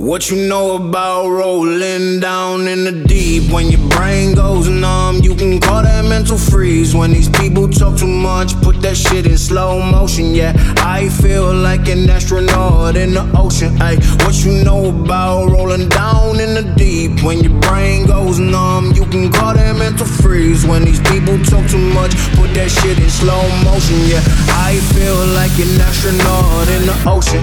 What you know about rolling down in the deep? When your brain goes numb, you can call that mental freeze. When these people talk too much, put that shit in slow motion. Yeah, I feel like an astronaut in the ocean. Ay, what you know about rolling down in the deep? When your brain goes numb, you can call that mental freeze. When these people talk too much, put that shit in slow motion. Yeah, I feel like an astronaut in the ocean.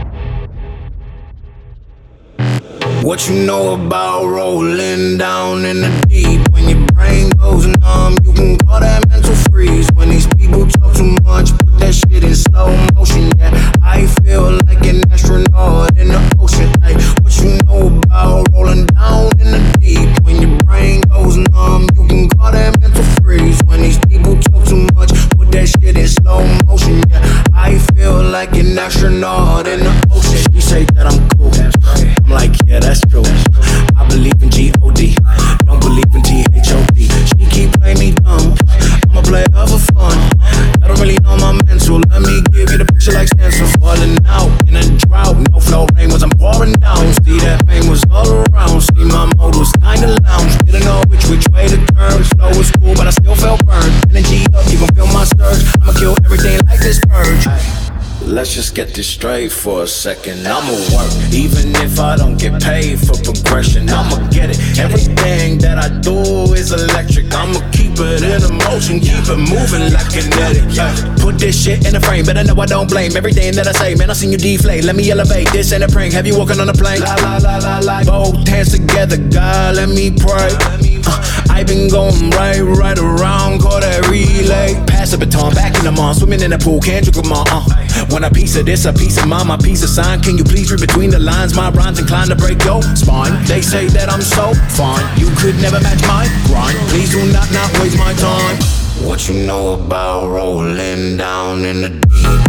What you know about rolling down in the deep? When your brain goes numb, you can call that mental freeze. When these people talk too much, put that shit in slow motion. Yeah, I feel like an astronaut in the ocean. Ay, what you know about rolling down in the deep? When your brain goes numb, you can call that mental freeze. When these people talk too much, put that shit in slow motion. Yeah, I feel like an astronaut in the ocean. You say that I'm cool, I'm like, yeah, that's true. I believe in G-O-D, don't believe in T-H-O-D. She keep playing me dumb, I'm a player for fun. I don't really know my mental, let me give you the picture like stencil. Falling out in a drought, no flow rain was I'm pouring down. See that pain was all around, see my mode was kinda lounge. Didn't know which way to turn, slow was cool but I still felt burned. Energy up, you gon' feel my surge, I'ma kill everything like this purge. Let's just get this straight for a second. I'ma work, even if I don't get paid for progression. I'ma get it. Everything that I do is electric. I'ma keep it in motion, keep it moving like kinetic. Put this shit in a frame, but I know I don't blame everything that I say. Man, I seen you deflate. Let me elevate. This ain't a prank. Have you walking on a plane? La la la la la. Both hands together, God, let me pray. I been going right around, call that relay. Pass the baton, back in the mall, swimming in the pool, can't drink them all. Want a piece of this, a piece of mine, my piece of sign. Can you please read between the lines? My rhymes inclined to break your spine. They say that I'm so fine, you could never match my grind. Please do not waste my time. What you know about rolling down in the deep?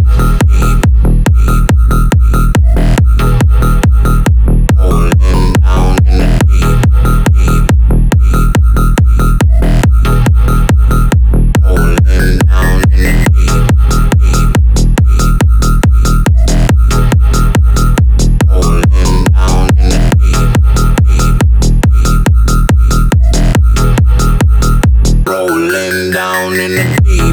Rolling down in the deep. Rolling down in the deep. Rolling down in the deep. Rolling down in the deep.